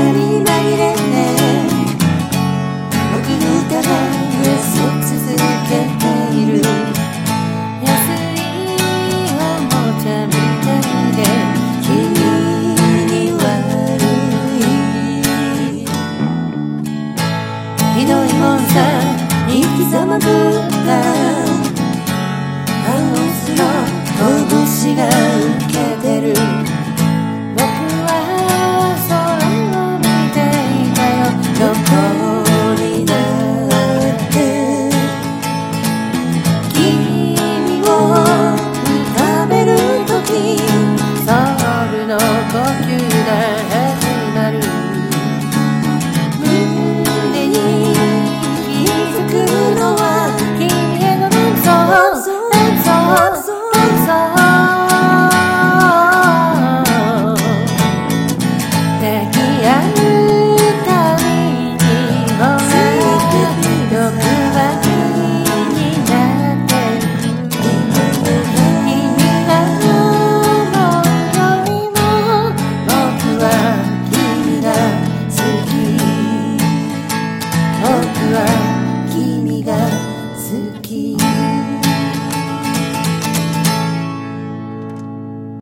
に紛れて僕二人嘘続けている。安いおもちゃみたいで君に悪い。ひどいもんさ生き様ぶったハウスの拳が受けてる。僕は空を見ていたよ横になって君を食べるときソウルの呼吸が始まる。胸に気づくのは君への連想抱き合うたびにほら欲張りになってく。君が思うよりも僕は君が好き。僕は